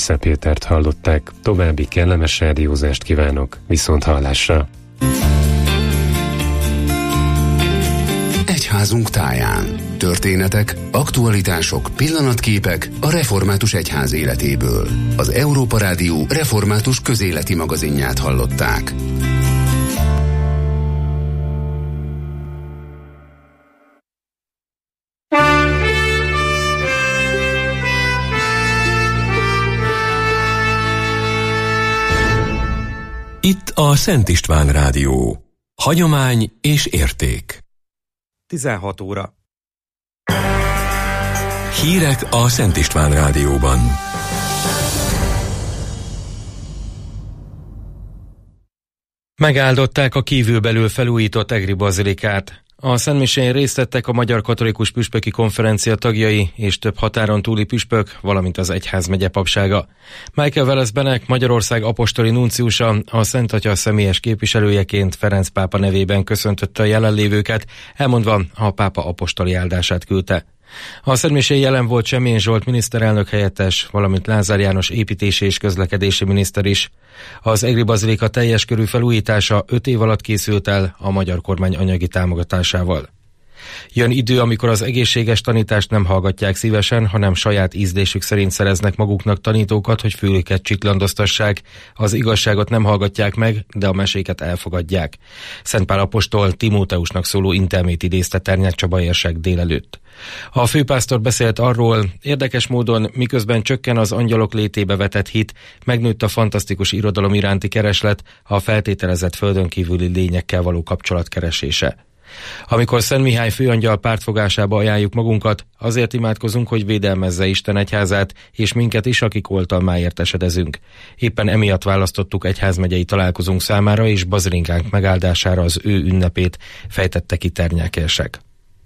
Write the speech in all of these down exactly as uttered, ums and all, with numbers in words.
Szép Pétert hallották, további kellemes rádiózást kívánok, viszont hallásra. Egyházunk táján. Történetek, aktualitások, pillanatképek a református egyház életéből. Az Európa Rádió református közéleti magazinját hallották. Itt a Szent István Rádió. Hagyomány és érték. tizenhat óra. Hírek a Szent István Rádióban. Megáldották a kívülbelül felújított egri bazilikát. A szentmisén részt vettek a Magyar Katolikus Püspöki Konferencia tagjai és több határon túli püspök, valamint az egyházmegye papsága. Michael Welesbenek, Magyarország apostoli nunciusa, a Szent Atya személyes képviselőjeként Ferenc pápa nevében köszöntötte a jelenlévőket, elmondva a pápa apostoli áldását küldte. A szentmisén jelen volt Semjén Zsolt miniszterelnök helyettes, valamint Lázár János építési és közlekedési miniszter is. Az egri bazilika teljes körű felújítása öt év alatt készült el a magyar kormány anyagi támogatásával. Jön idő, amikor az egészséges tanítást nem hallgatják szívesen, hanem saját ízlésük szerint szereznek maguknak tanítókat, hogy fülüket csiklandoztassák. Az igazságot nem hallgatják meg, de a meséket elfogadják. Szent Pál apostol Timóteusnak szóló intelmét idézte Ternyák Csaba érsek délelőtt. A főpásztor beszélt arról, érdekes módon, miközben csökken az angyalok létébe vetett hit, megnőtt a fantasztikus irodalom iránti kereslet, a feltételezett földönkívüli lényekkel való kapcsolat keresése. Amikor Szent Mihály főangyal pártfogásába ajánljuk magunkat, azért imádkozunk, hogy védelmezze Isten egyházát, és minket is, akik oltalmáért esedezünk. Éppen emiatt választottuk egyházmegyei találkozónk számára és bazilinkánk megáldására az ő ünnepét, fejtette ki Ternyák érsek.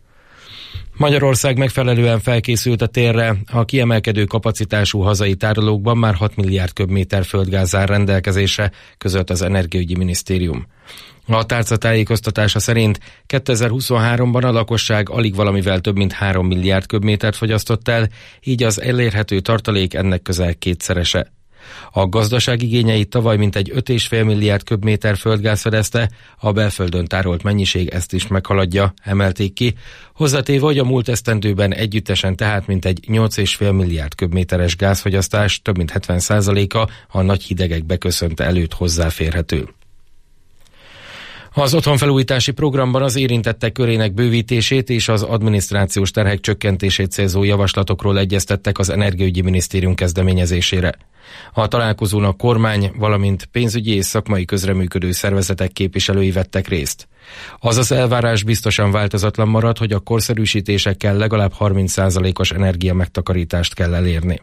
Magyarország megfelelően felkészült a térre, a kiemelkedő kapacitású hazai tárolókban már hat milliárd köbméter földgáz áll rendelkezésre, közölt az Energiaügyi Minisztérium. A tárca tájékoztatása szerint kétezer-huszonháromban a lakosság alig valamivel több mint három milliárd köbmétert fogyasztott el, így az elérhető tartalék ennek közel kétszerese. A gazdaság igényeit tavaly mintegy öt egész öt milliárd köbméter földgáz fedezte, a belföldön tárolt mennyiség ezt is meghaladja, emelték ki, hozzátéve, hogy a múlt esztendőben együttesen tehát mintegy nyolc egész öt milliárd köbméteres gázfogyasztás, több mint hetven százaléka a nagy hidegek beköszönte előtt hozzáférhető. Az otthonfelújítási programban az érintettek körének bővítését és az adminisztrációs terhek csökkentését célzó javaslatokról egyeztettek az Energiaügyi Minisztérium kezdeményezésére. A találkozón a kormány, valamint pénzügyi és szakmai közreműködő szervezetek képviselői vettek részt. Az az elvárás biztosan változatlan marad, hogy a korszerűsítésekkel legalább harminc százalékos energia megtakarítást kell elérni.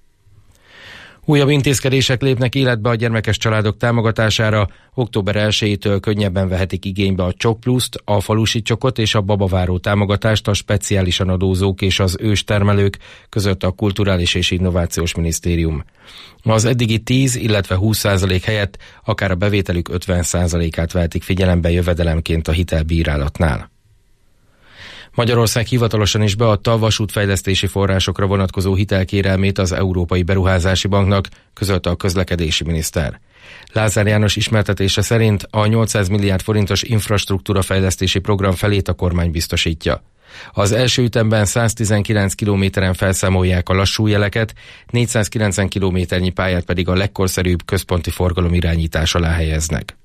Újabb intézkedések lépnek életbe a gyermekes családok támogatására. október elsejétől könnyebben vehetik igénybe a Csok Pluszt, a falusi csokot és a babaváró támogatást a speciálisan adózók és az őstermelők, között a Kulturális és Innovációs Minisztérium. Az eddigi tíz, illetve húsz százalék helyett akár a bevételük ötven százalékát vehetik figyelembe jövedelemként a hitelbírálatnál. Magyarország hivatalosan is beadta a vasútfejlesztési forrásokra vonatkozó hitelkérelmét az Európai Beruházási Banknak, közölte a közlekedési miniszter. Lázár János ismertetése szerint a nyolcszáz milliárd forintos infrastruktúrafejlesztési program felét a kormány biztosítja. Az első ütemben száztizenkilenc kilométeren felszámolják a lassú jeleket, négyszázkilencven kilométernyi pályát pedig a legkorszerűbb központi forgalomirányítás alá helyeznek.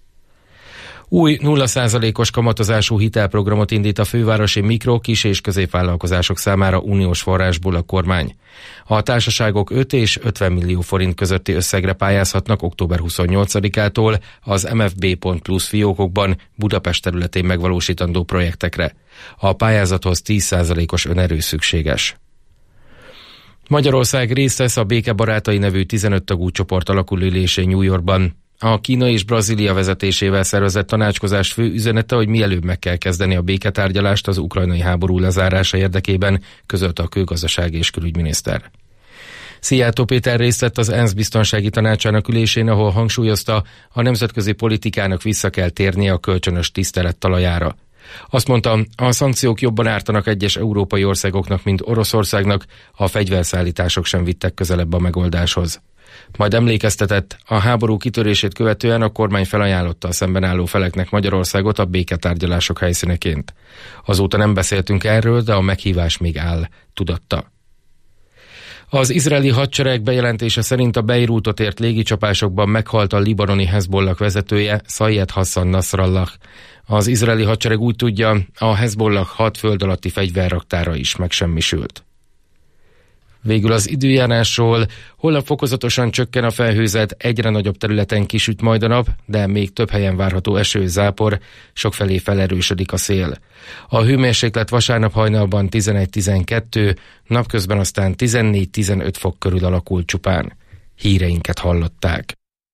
Új nulla százalékos kamatozású hitelprogramot indít a fővárosi mikro-, kis- és középvállalkozások számára uniós forrásból a kormány. A társaságok öt és ötven millió forint közötti összegre pályázhatnak október huszonnyolcadikától az em ef bé pont plusz fiókokban Budapest területén megvalósítandó projektekre. A pályázathoz tíz százalékos önerő szükséges. Magyarország részt vesz a Béke Barátai nevű tizenöt tagú csoport alakulülésén New Yorkban. A Kína és Brazília vezetésével szervezett tanácskozás fő üzenete, hogy mielőbb meg kell kezdeni a béketárgyalást az ukrajnai háború lezárása érdekében, közölte a külgazdasági és külügyminiszter. Szijjártó Péter részt vett az ENSZ biztonsági tanácsának ülésén, ahol hangsúlyozta, a nemzetközi politikának vissza kell térnie a kölcsönös tisztelet talajára. Azt mondta, a szankciók jobban ártanak egyes európai országoknak, mint Oroszországnak, a fegyverszállítások sem vittek közelebb a megoldáshoz. Majd emlékeztetett, a háború kitörését követően a kormány felajánlotta a szemben álló feleknek Magyarországot a béketárgyalások helyszíneként. Azóta nem beszéltünk erről, de a meghívás még áll, tudatta. Az izraeli hadsereg bejelentése szerint a Beirutot ért légicsapásokban meghalt a libanoni Hezbollah vezetője, Szajed Hassan Nasrallah. Az izraeli hadsereg úgy tudja, a Hezbollah hat föld alatti fegyverraktára is megsemmisült. Végül az időjárásról, holnap fokozatosan csökken a felhőzet, egyre nagyobb területen kisüt majd a nap, de még több helyen várható eső, zápor, sokfelé felerősödik a szél. A hőmérséklet vasárnap hajnalban tizenegy-tizenkettő, napközben aztán tizennégy-tizenöt fok körül alakul csupán. Híreinket hallották.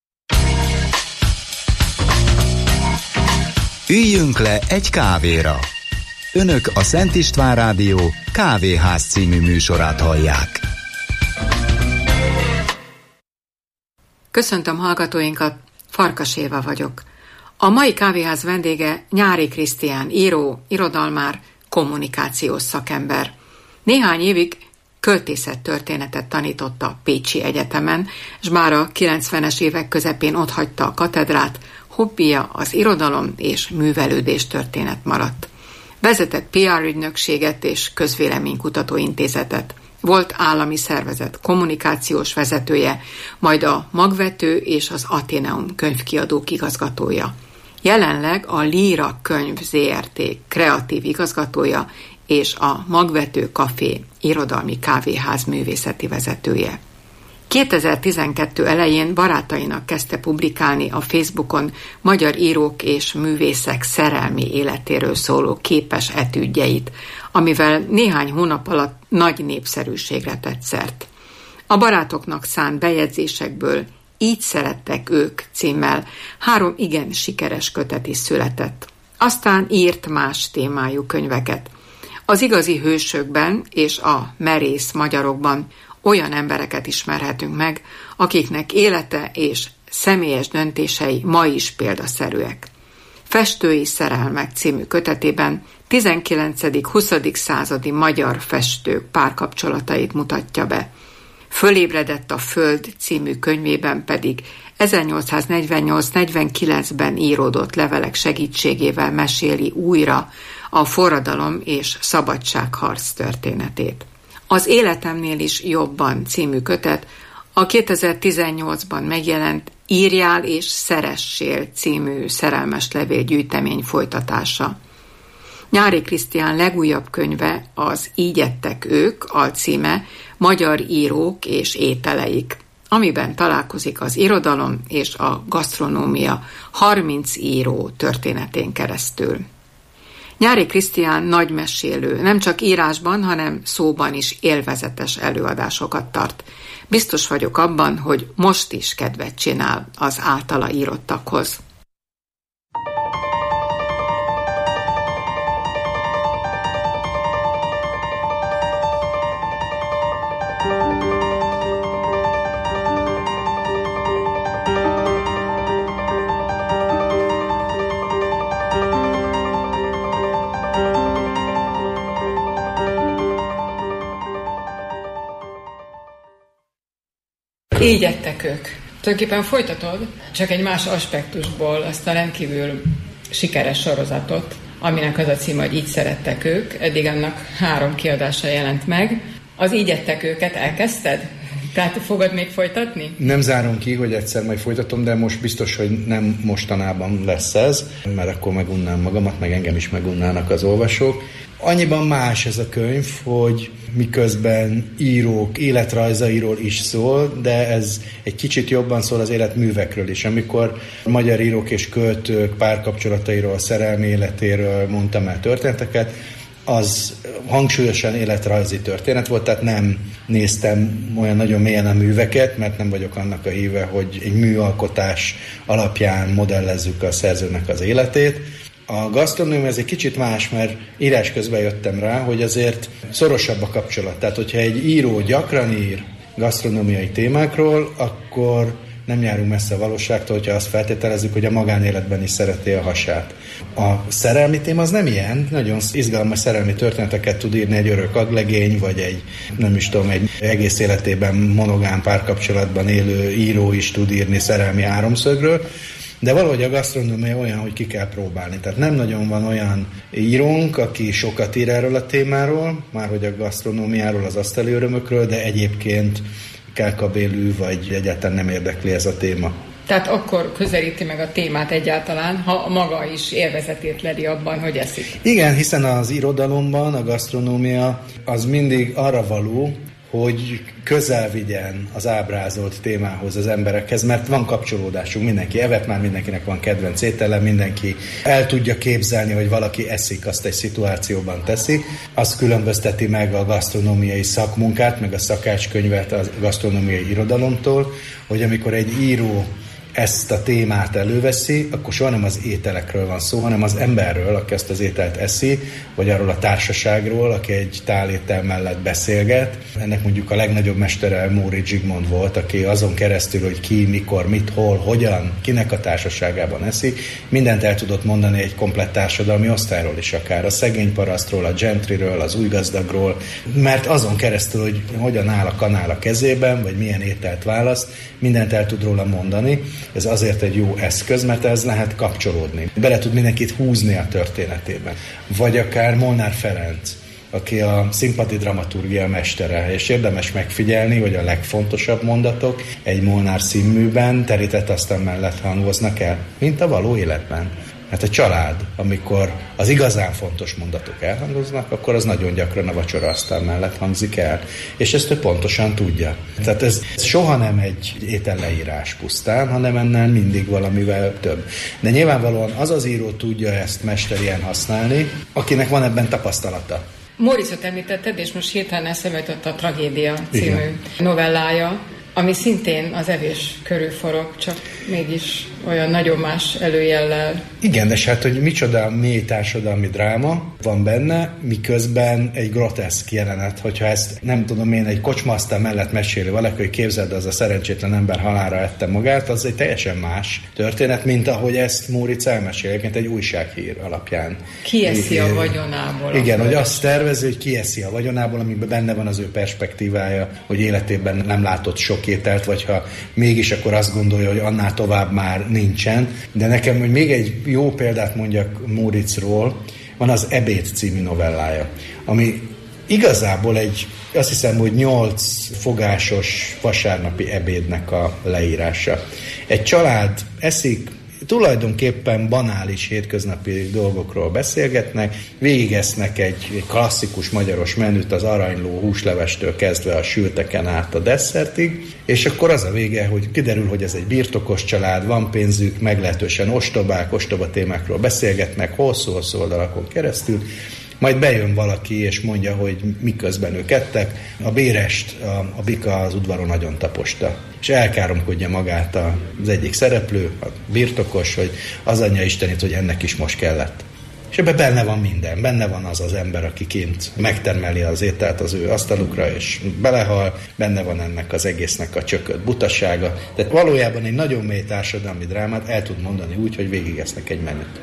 Üljünk le egy kávéra! Önök a Szent István Rádió Kávéház című műsorát hallják. Köszöntöm hallgatóinkat, Farkas Éva vagyok. A mai kávéház vendége Nyári Krisztián, író, irodalmár, kommunikációs szakember. Néhány évig költészettörténetet tanított a Pécsi Egyetemen, és már a kilencvenes évek közepén otthagyta a katedrát, hobbija az irodalom és művelődés történet maradt. Vezetett pé er ügynökséget és közvéleménykutató intézetet. Volt állami szervezet kommunikációs vezetője, majd a Magvető és az Atheneum könyvkiadók igazgatója. Jelenleg a Líra Könyv zé er té kreatív igazgatója és a Magvető Café irodalmi kávéház művészeti vezetője. kétezer-tizenkettő elején barátainak kezdte publikálni a Facebookon magyar írók és művészek szerelmi életéről szóló képes etüdjeit, amivel néhány hónap alatt nagy népszerűségre tett szert. A barátoknak szánt bejegyzésekből Így szerettek ők címmel három igen sikeres kötet is született. Aztán írt más témájú könyveket. Az igazi hősökben és a merész magyarokban olyan embereket ismerhetünk meg, akiknek élete és személyes döntései ma is példaszerűek. Festői szerelmek című kötetében tizenkilencedik-huszadik századi magyar festők párkapcsolatait mutatja be. Fölébredett a föld című könyvében pedig ezernyolcszáznegyvennyolc-negyvenkilencben íródott levelek segítségével meséli újra a forradalom és szabadságharc történetét. Az Életemnél is jobban című kötet a kétezer-tizennyolcban megjelent Írjál és szeressél című szerelmes levélgyűjtemény folytatása. Nyári Krisztián legújabb könyve az Így ettek ők alcíme Magyar írók és ételeik, amiben találkozik az irodalom és a gasztronómia harminc író történetén keresztül. Nyári Krisztián nagy mesélő, nem csak írásban, hanem szóban is élvezetes előadásokat tart. Biztos vagyok abban, hogy most is kedvet csinál az általa írottakhoz. Így ettek ők. Tulajdonképpen folytatod, csak egy más aspektusból azt a rendkívül sikeres sorozatot, aminek az a címe, hogy Így szerettek ők. Eddig annak három kiadása jelent meg. Az Így ettek őket elkezdted? Tehát fogod még folytatni? Nem zárom ki, hogy egyszer majd folytatom, de most biztos, hogy nem mostanában lesz ez, mert akkor megunnám magamat, meg engem is megunnának az olvasók. Annyiban más ez a könyv, hogy miközben írók életrajzairól is szól, de ez egy kicsit jobban szól az életművekről is. Amikor magyar írók és költők párkapcsolatairól, szerelmi életéről mondtam el történeteket, az hangsúlyosan életrajzi történet volt, tehát nem néztem olyan nagyon mélyen a műveket, mert nem vagyok annak a híve, hogy egy műalkotás alapján modellezzük a szerzőnek az életét. A gasztronómia ez egy kicsit más, mert írás közben jöttem rá, hogy azért szorosabb a kapcsolat. Tehát, hogyha egy író gyakran ír gasztronómiai témákról, akkor nem járunk messze a valóságtól, hogyha azt feltételezzük, hogy a magánéletben is szereti a hasát. A szerelmi téma az nem ilyen, nagyon izgalmas szerelmi történeteket tud írni egy örök aglegény, vagy egy, nem is tudom, egy egész életében monogám párkapcsolatban élő író is tud írni szerelmi háromszögről, de valahogy a gasztronómia olyan, hogy ki kell próbálni. Tehát nem nagyon van olyan írónk, aki sokat ír erről a témáról, már hogy a gasztronómiáról, az asztali örömökről, de egyébként kelkabélű, vagy egyáltalán nem érdekli ez a téma. Tehát akkor közelíti meg a témát egyáltalán, ha maga is élvezetét leli abban, hogy eszik. Igen, hiszen az irodalomban a gasztronómia az mindig arra való, hogy közel vigyen az ábrázolt témához az emberekhez, mert van kapcsolódásunk, mindenki evett már, mindenkinek van kedvenc étele, mindenki el tudja képzelni, hogy valaki eszik, azt egy szituációban teszi. Az különbözteti meg a gasztronómiai szakmunkát, meg a szakácskönyvet a gasztronómiai irodalomtól, hogy amikor egy író ezt a témát előveszi, akkor soha nem az ételekről van szó, hanem az emberről, aki ezt az ételt eszi, vagy arról a társaságról, aki egy tálétel mellett beszélget. Ennek mondjuk a legnagyobb mestere Móricz Zsigmond volt, aki azon keresztül, hogy ki, mikor, mit, hol, hogyan, kinek a társaságában eszik, mindent el tudott mondani egy komplett társadalmi osztályról is akár, a szegény parasztról, a gentryről, az új gazdagról, mert azon keresztül, hogy hogyan áll a kanál a kezében, vagy milyen ételt választ, mindent el tud róla mondani. Ez azért egy jó eszköz, mert ez lehet kapcsolódni. Bele tud mindenkit húzni a történetében. Vagy akár Molnár Ferenc, aki a színpadi dramaturgia mestere, és érdemes megfigyelni, hogy a legfontosabb mondatok egy Molnár színműben terített asztal mellett hangoznak el, mint a való életben. Hát a család, amikor az igazán fontos mondatok elhangoznak, akkor az nagyon gyakran a vacsoraasztal mellett hangzik el. És ezt ő pontosan tudja. Tehát ez soha nem egy ételleírás pusztán, hanem ennél mindig valamivel több. De nyilvánvalóan az az író tudja ezt mesterien használni, akinek van ebben tapasztalata. Móriczot említetted, és most hirtelen eszembe jutott a Tragédia című Igen. novellája, ami szintén az evés körül forog, csak mégis olyan nagyon más előjellel. Igen, de hát, hogy micsoda mély társadalmi dráma van benne, miközben egy groteszk jelenet, hogyha ezt nem tudom én, egy kocsmasztal mellett meséli valaki, hogy képzeld, az a szerencsétlen ember halálra ette magát, az egy teljesen más történet, mint ahogy ezt Móricz elmesél, egy újsághír alapján. Kieszi a vagyonából. Igen, hogy azt tervezi, hogy kieszi a vagyonából, amiben benne van az ő perspektívája, hogy életében nem látott sok ételt, vagy ha mégis, akkor azt gondolja, hogy annál tovább már nincsen. De nekem, hogy még egy jó példát mondjak Móriczról, van az Ebéd című novellája, ami igazából egy, azt hiszem, hogy nyolc fogásos vasárnapi ebédnek a leírása. Egy család eszik, tulajdonképpen banális hétköznapi dolgokról beszélgetnek, végigesznek egy, egy klasszikus magyaros menüt, az aranyló húslevestől kezdve a sülteken át a desszertig, és akkor az a vége, hogy kiderül, hogy ez egy birtokos család, van pénzük, meglehetősen ostobák, ostoba témákról beszélgetnek, hosszú-hosszú oldalakon keresztül, majd bejön valaki, és mondja, hogy miközben ők ettek, a bérest a, a bika az udvaron nagyon taposta. És elkáromkodja magát az egyik szereplő, a birtokos, hogy az anyja istenit, hogy ennek is most kellett. És ebben benne van minden. Benne van az az ember, aki kint megtermeli az ételt az ő asztalukra, és belehal, benne van ennek az egésznek a csökött butasága. Tehát valójában egy nagyon mély társadalmi drámát el tud mondani úgy, hogy végigesznek egy menüt.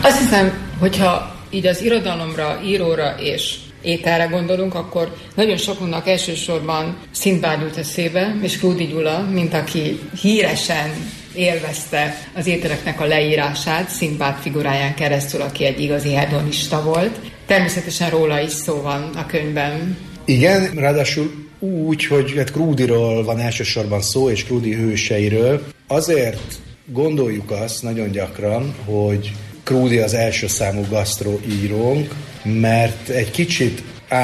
Azt hiszem, hogyha így az irodalomra, íróra és ételre gondolunk, akkor nagyon sokunknak elsősorban Szindbád jut eszébe, és Krúdy Gyula, mint aki híresen élvezte az ételeknek a leírását Szindbád figuráján keresztül, aki egy igazi hedonista volt. Természetesen róla is szó van a könyvben. Igen, ráadásul úgy, hogy hát Krúdyról van elsősorban szó, és Krúdy hőseiről. Azért gondoljuk azt nagyon gyakran, hogy Krúdy az első számú gasztroírónk, mert egy kicsit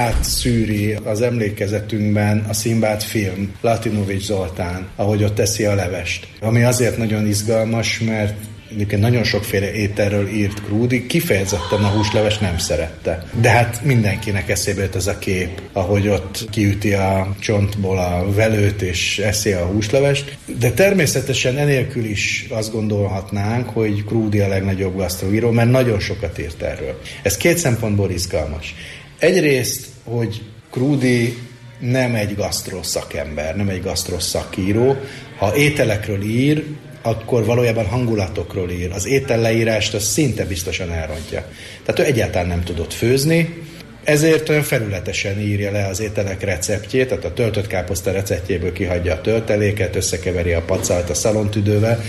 átszűri az emlékezetünkben a Szindbád film, Latinovics Zoltán, ahogy ott teszi a levest. Ami azért nagyon izgalmas, mert nagyon sokféle ételről írt Krúdy, kifejezetten a húsleves nem szerette. De hát mindenkinek eszébe jött ez a kép, ahogy ott kiüti a csontból a velőt és eszi a húslevest. De természetesen enélkül is azt gondolhatnánk, hogy Krúdy a legnagyobb gasztroíró, mert nagyon sokat írt erről. Ez két szempontból izgalmas. Egyrészt, hogy Krúdy nem egy gasztroszakember, nem egy gasztroszakíró. Ha ételekről ír, akkor valójában hangulatokról ír. Az ételleírást az szinte biztosan elrontja. Tehát ő egyáltalán nem tudott főzni, ezért olyan felületesen írja le az ételek receptjét, tehát a töltött káposzta receptjéből kihagyja a tölteléket, összekeveri a pacalt a szalontüdővel,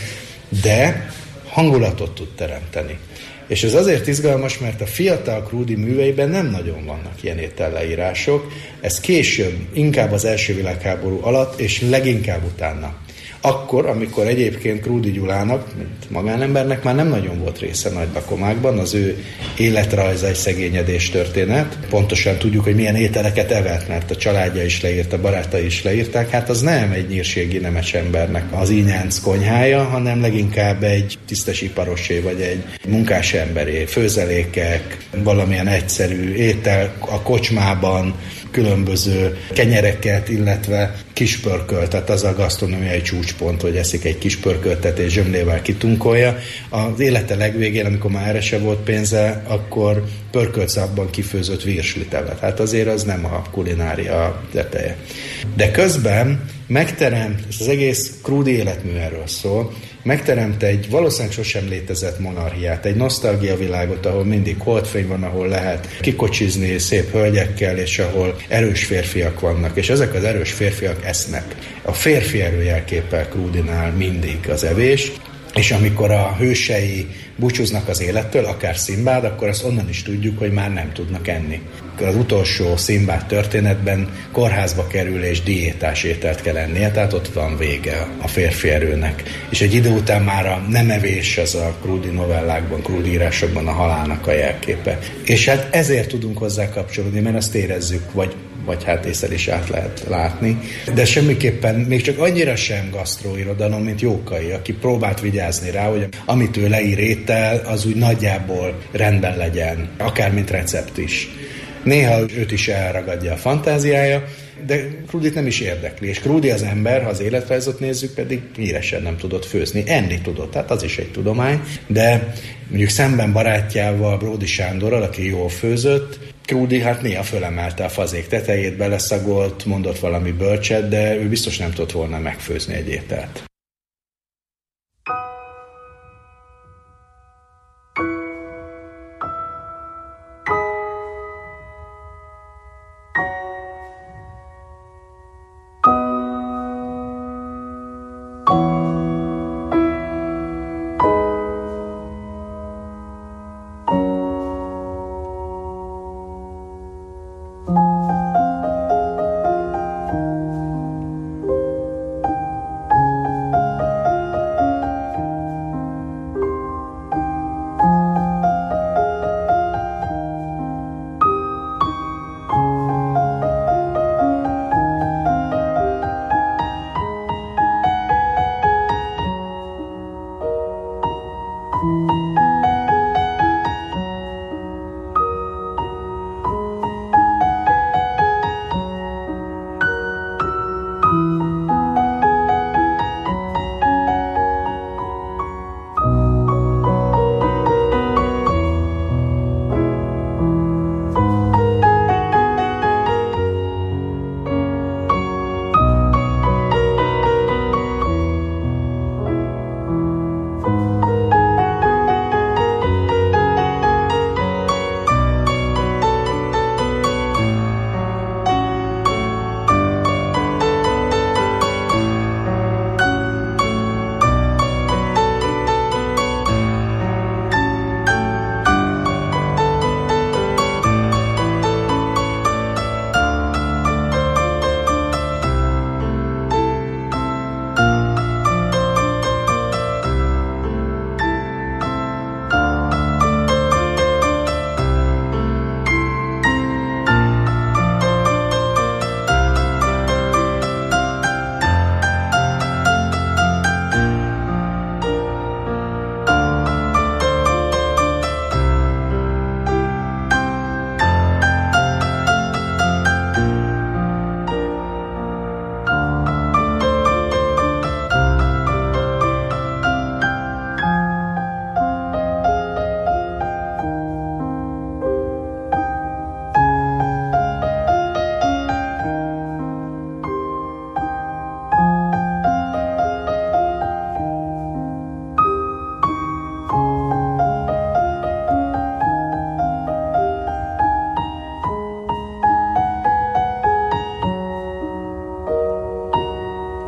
de hangulatot tud teremteni. És ez azért izgalmas, mert a fiatal Krúdy műveiben nem nagyon vannak ilyen ételleírások, ez később, inkább az első világháború alatt, és leginkább utána. Akkor, amikor egyébként Krúdy Gyulának, mint magánembernek már nem nagyon volt része nagy lakomákban, az ő életrajza egy szegényedés történet. Pontosan tudjuk, hogy milyen ételeket evett, mert a családja is leírta, barátai is leírták. Hát az nem egy nyírségi nemes embernek az ínyenc konyhája, hanem leginkább egy tisztes iparosé, vagy egy munkás emberé. Főzelékek, valamilyen egyszerű étel a kocsmában, különböző kenyereket, illetve kispörkölt, tehát az a gasztronómiai csúcspont, hogy eszik egy kispörköltet és zsömlével kitunkolja. Az élete legvégén, amikor már erre se volt pénze, akkor pörkölt szabban kifőzött virslit evett. Hát azért az nem a kulinária teteje. De közben megteremt, és az egész Krúdy életmű erről szól, megteremt egy valószínűleg sosem létezett monarchiát, egy nosztalgia világot, ahol mindig holdfény van, ahol lehet kikocsizni szép hölgyekkel, és ahol erős férfiak vannak, és ezek az erős férfiak esznek. A férfi erőjelképpel Krúdynál mindig az evés, és amikor a hősei búcsúznak az élettől, akár Szindbád, akkor azt onnan is tudjuk, hogy már nem tudnak enni. Az utolsó Szindbád történetben kórházba kerül és diétás ételt kell ennie, tehát ott van vége a férfi erőnek. És egy idő után már a nem evés az a Krúdy novellákban, Krúdy írásokban a halálnak a jelképe. És hát ezért tudunk hozzá kapcsolódni, mert azt érezzük, vagy vagy hát észre is át lehet látni. De semmiképpen még csak annyira sem gasztroirodalom, mint Jókai, aki próbált vigyázni rá, hogy amit ő leír étel, az úgy nagyjából rendben legyen, akár mint recept is. Néha őt is elragadja a fantáziája, de Krúdyt nem is érdekli. És Krúdy az ember, ha az életrajzot nézzük, pedig híresen nem tudott főzni. Enni tudott, tehát az is egy tudomány, de mondjuk szemben barátjával, Bródy Sándorral, aki jól főzött, Krúdy hát néha fölemelte a fazék tetejét, beleszagolt, mondott valami bölcset, de ő biztos nem tudott volna megfőzni egy ételt.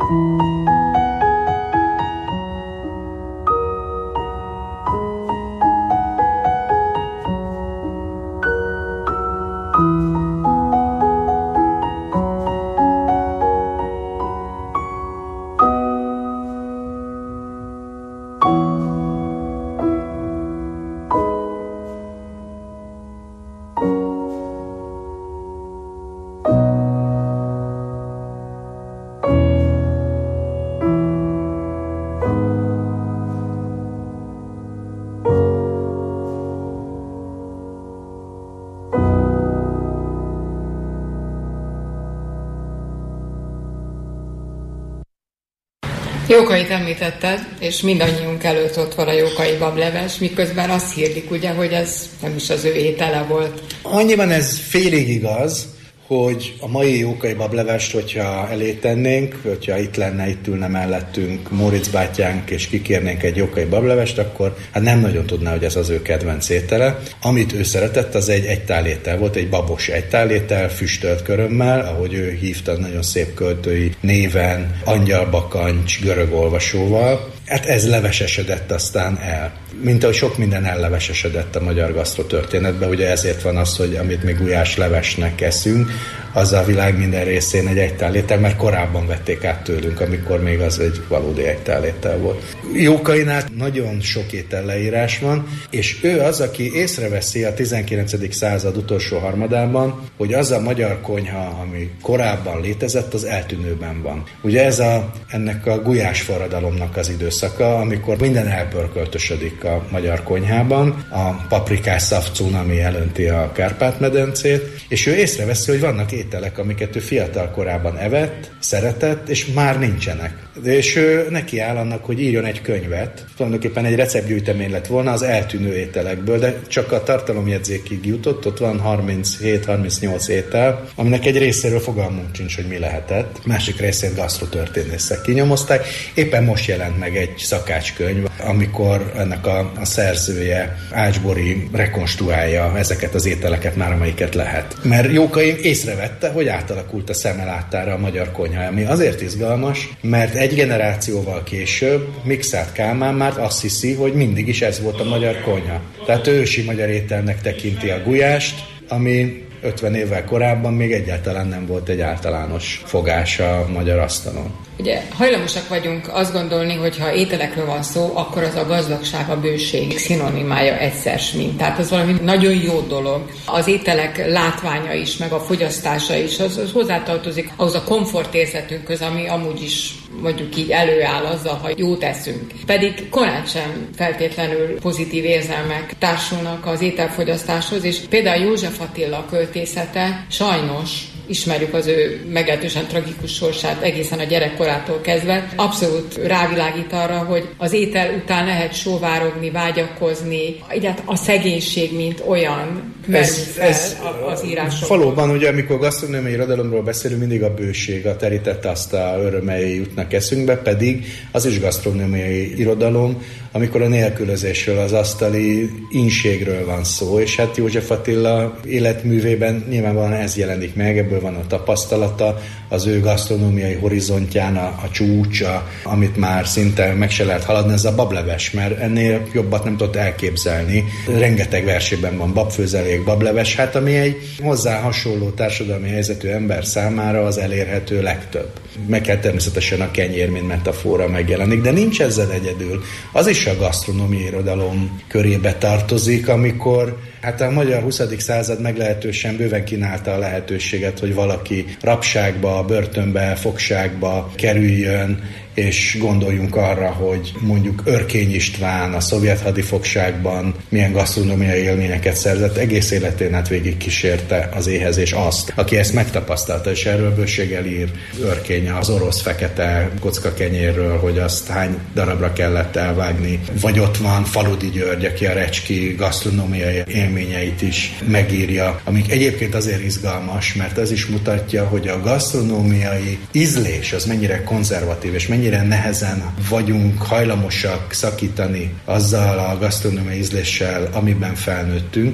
Jókait említetted, és mindannyiunk előtt ott van a jókai bableves, miközben azt hirdik, ugye, hogy ez nem is az ő étele volt. Annyiban ez félig igaz, hogy a mai jókai bablevest, hogyha elé tennénk, hogyha itt lenne, itt ülne mellettünk Móricz bátyánk, és kikérnénk egy jókai bablevest, akkor hát nem nagyon tudná, hogy ez az ő kedvenc étele. Amit ő szeretett, az egy egytálétel volt, egy babos egytálétel, füstölt körömmel, ahogy ő hívta nagyon szép költői néven, angyalbakancs görög olvasóval. Hát ez levesesedett aztán el. Mint ahogy sok minden ellevesesedett a magyar gasztrotörténetben, ugye ezért van az, hogy amit mi gulyáslevesnek eszünk, az a világ minden részén egy egytálétel, mert korábban vették át tőlünk, amikor még az egy valódi egytálétel volt. Jókainál nagyon sok ételleírás van, és ő az, aki észreveszi a tizenkilencedik század utolsó harmadában, hogy az a magyar konyha, ami korábban létezett, az eltűnőben van. Ugye ez a, ennek a gulyásforradalomnak az időszaka, amikor minden elpörköltösödik a magyar konyhában, a paprikás szafcunami elönti a Kárpát-medencét, és ő észreveszi, hogy vannak ételek, amiket ő fiatal korában evett, szeretett, és már nincsenek. És ő neki áll annak, hogy írjon egy könyvet. Tulajdonképpen egy receptgyűjtemény lett volna az eltűnő ételekből, de csak a tartalomjegyzékig jutott, ott van harminchét-harmincnyolc étel, aminek egy részéről fogalmunk sincs, hogy mi lehetett. Másik részén gasztrotörténészek kinyomozták. Éppen most jelent meg egy szakácskönyv, amikor ennek a, a szerzője Ácsbori rekonstruálja ezeket az ételeket már, amelyiket lehet. Mert Jókai észrevette, hogy átalakult a szeme láttára a magyar konyha, ami azért izgalmas, mert egy generációval később Mikszáth Kálmán már azt hiszi, hogy mindig is ez volt a magyar konyha. Tehát ősi magyar ételnek tekinti a gulyást, ami ötven évvel korábban még egyáltalán nem volt egy általános fogás a magyar asztalon. Ugye hajlamosak vagyunk azt gondolni, hogy ha ételekről van szó, akkor az a gazdagság, a bőség szinonimája egyszer mint. Tehát az valami nagyon jó dolog. Az ételek látványa is, meg a fogyasztása is, az, az hozzátartozik ahhoz a komfortérzetünkhöz, ami amúgy is mondjuk így előáll azzal, ha jót eszünk. Pedig korán sem feltétlenül pozitív érzelmek társulnak az ételfogyasztáshoz, és például József Attila költészete sajnos, ismerjük az ő meglehetősen tragikus sorsát egészen a gyerekkorától kezdve, abszolút rávilágít arra, hogy az étel után lehet sóvárogni, vágyakozni, egyáltalán a szegénység, mint olyan merül fel ez, az írásokban. Valóban, ugye amikor gasztronómiai irodalomról beszélünk, mindig a bőség, a terített asztal örömei jutnak eszünkbe, pedig az is gasztronómiai irodalom, amikor a nélkülözésről, az asztali ínségről van szó, és hát József Attila életművében nyilvánvalóan ez jelenik meg, ebből van a tapasztalata, az ő gasztronómiai horizontján a, a csúcsa, amit már szinte meg se lehet haladni, ez a bableves, mert ennél jobbat nem tudott elképzelni. Rengeteg versében van babfőzelék, bableves, hát ami egy hozzá hasonló társadalmi helyzetű ember számára az elérhető legtöbb. Meg kell természetesen a kenyér, mint metafora megjelenik, de nincs ezzel egyedül. Az is a gasztronómiai irodalom körébe tartozik, amikor hát a magyar huszadik század meglehetősen bőven kínálta a lehetőséget, hogy valaki rabságba, börtönbe, fogságba kerüljön, és gondoljunk arra, hogy mondjuk Örkény István a szovjet hadifogságban milyen gasztronómiai élményeket szerzett, egész életén át végig kísérte az éhezés azt, aki ezt megtapasztalta, és erről bőséggel ír Örkény az orosz fekete kockakenyérről, hogy azt hány darabra kellett elvágni. Vagy ott van Faludi György, aki a recski gasztronómiai élményeit is megírja, amik egyébként azért izgalmas, mert ez is mutatja, hogy a gasztronómiai ízlés az mennyire konzervatív, és mennyire nehezen vagyunk hajlamosak szakítani azzal a gasztronómiai ízléssel, amiben felnőttünk.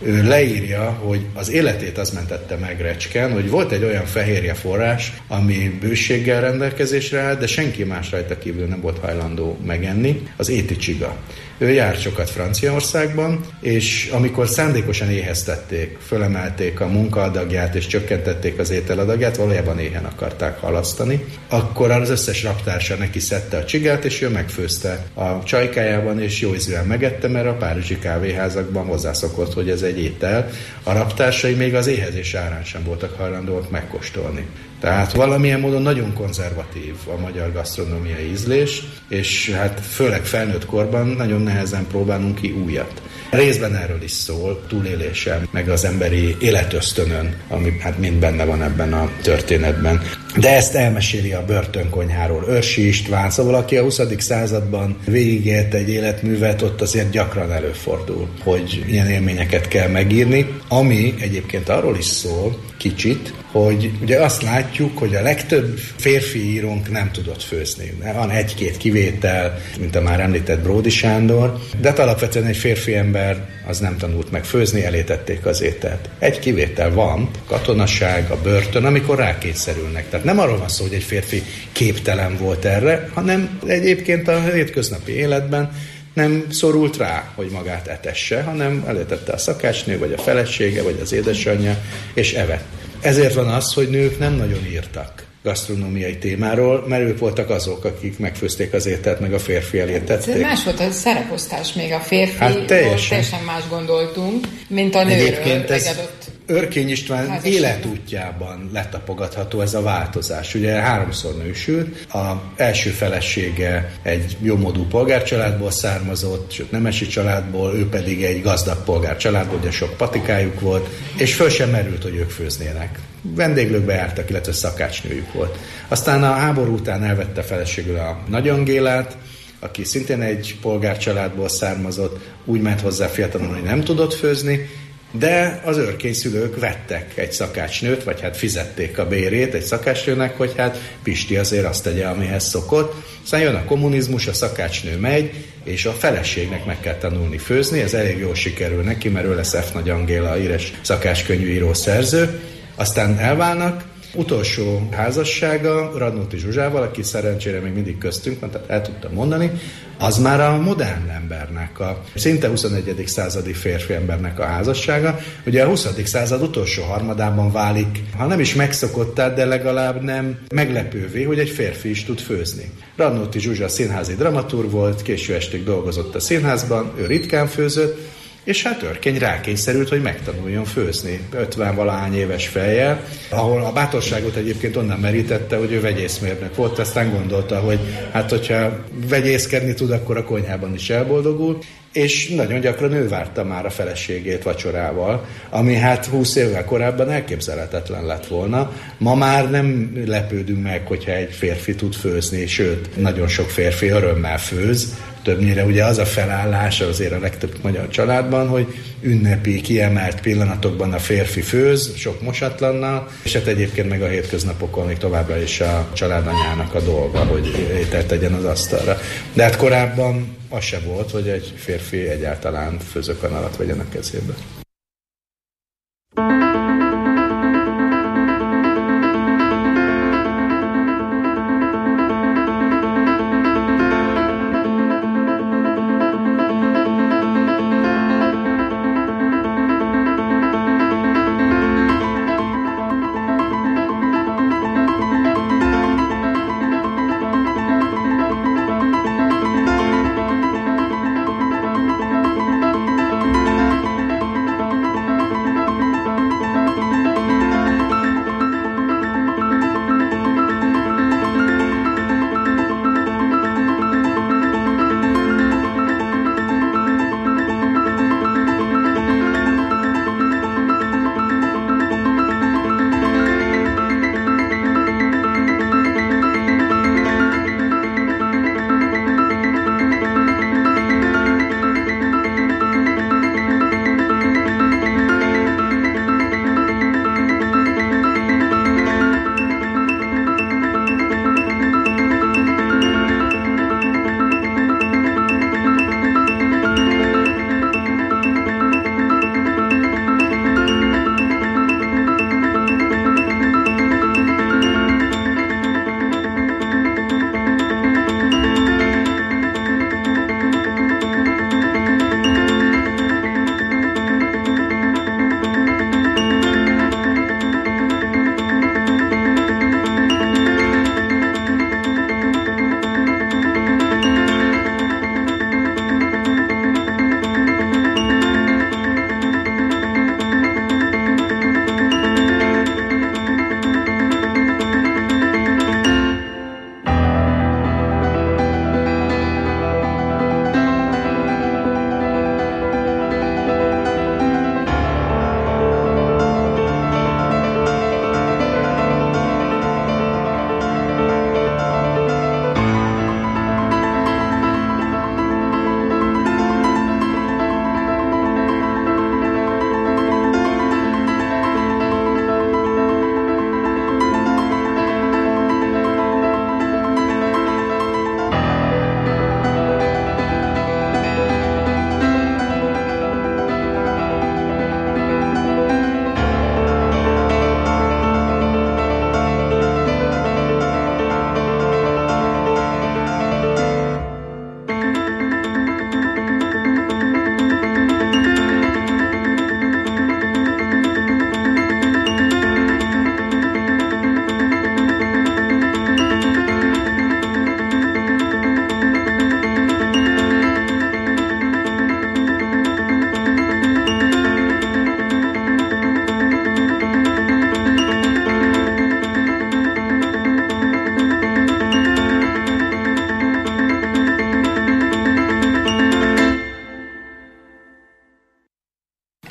ő leírja, hogy az életét az mentette meg Recskén, hogy volt egy olyan fehérje forrás, ami bőséggel rendelkezésre áll, de senki más rajta kívül nem volt hajlandó megenni, az éti csiga. Ő járt sokat Franciaországban, és amikor szándékosan éheztették, fölemelték a munkaadagját és csökkentették az ételadagját, valójában éhen akarták halasztani, akkor az összes raptársa neki szedte a csigát, és ő megfőzte a csajkájában, és jó ízűen megette, mert a párizsi kávéházakban hozzászokott, hogy ez egy étel. A raptársai még az éhezés árán sem voltak hajlandóak megkóstolni. Tehát valamilyen módon nagyon konzervatív a magyar gasztronómiai ízlés, és hát főleg felnőtt korban nagyon nehezen próbálunk ki újat. Részben erről is szól, túlélésen, meg az emberi életösztönön, ami hát mind benne van ebben a történetben. De ezt elmeséli a börtönkonyháról Őrsi István, szóval aki a huszadik században végigélt egy életművet, ott azért gyakran előfordul, hogy ilyen élményeket kell megírni, ami egyébként arról is szól kicsit, hogy ugye azt látjuk, hogy a legtöbb férfi írónk nem tudott főzni. Van egy-két kivétel, mint a már említett Bródy Sándor, de hát alapvetően egy férfi ember az nem tanult meg főzni, elétették az ételt. Egy kivétel van, a katonaság, a börtön, amikor rákényszerülnek. Tehát nem arról van szó, hogy egy férfi képtelen volt erre, hanem egyébként a hétköznapi életben nem szorult rá, hogy magát etesse, hanem elétette a szakácsnő, vagy a felesége, vagy az édesanyja, és evett. Ezért van az, hogy nők nem nagyon írtak gasztronómiai témáról, mert ők voltak azok, akik megfőzték az ételt, meg a férfi elé tették. Más volt a szereposztás, még a férfi, hát teljesen. teljesen más gondoltunk, mint a nőről. Egyébként ez adott Örkény István életútjában letapogatható ez a változás. Ugye háromszor nősült, az első felesége egy jómódú polgárcsaládból származott, sőt nemesi családból, ő pedig egy gazdag polgárcsaládból, ugye sok patikájuk volt, és föl sem merült, hogy ők főznének. Vendéglőkbe jártak, illetve szakácsnőjük volt. Aztán a háború után elvette feleségül a Nagy Angélát, aki szintén egy polgárcsaládból származott, úgy ment hozzá fiatalon, hogy nem tudott főzni, de az örkény szülők vettek egy szakácsnőt, vagy hát fizették a bérét egy szakácsnőnek, hogy hát Pisti azért azt tegye, amihez szokott. Aztán jön a kommunizmus, a szakácsnő megy, és a feleségnek meg kell tanulni főzni, ez elég jól sikerül neki, mert ő lesz F. Nagy Angéla, íres szakácskönyvíró szerző. Aztán elválnak, utolsó házassága Radnóti Zsuzsával, aki szerencsére még mindig köztünk van, tehát el tudtam mondani, az már a modern embernek, a szinte huszonegyedik századi férfi embernek a házassága. Ugye a huszadik század utolsó harmadában válik, ha nem is megszokottá, de legalább nem meglepővé, hogy egy férfi is tud főzni. Radnóti Zsuzsa színházi dramaturg volt, késő estig dolgozott a színházban, ő ritkán főzött, és hát Örkény rákényszerült, hogy megtanuljon főzni ötven-valahány éves fejjel, ahol a bátorságot egyébként onnan merítette, hogy ő vegyészmérnök volt, aztán gondolta, hogy hát hogyha vegyészkedni tud, akkor a konyhában is elboldogul, és nagyon gyakran ő várta már a feleségét vacsorával, ami hát húsz évvel korábban elképzelhetetlen lett volna. Ma már nem lepődünk meg, hogyha egy férfi tud főzni, sőt, nagyon sok férfi örömmel főz. Többnyire ugye az a felállás azért a legtöbb magyar családban, hogy ünnepi, kiemelt pillanatokban a férfi főz, sok mosatlannal, és hát egyébként meg a hétköznapokon még továbbra is a családanyának a dolga, hogy ételt tegyen az asztalra. De hát korábban az se volt, hogy egy férfi egyáltalán főzőkanalat vegyen a kezébe.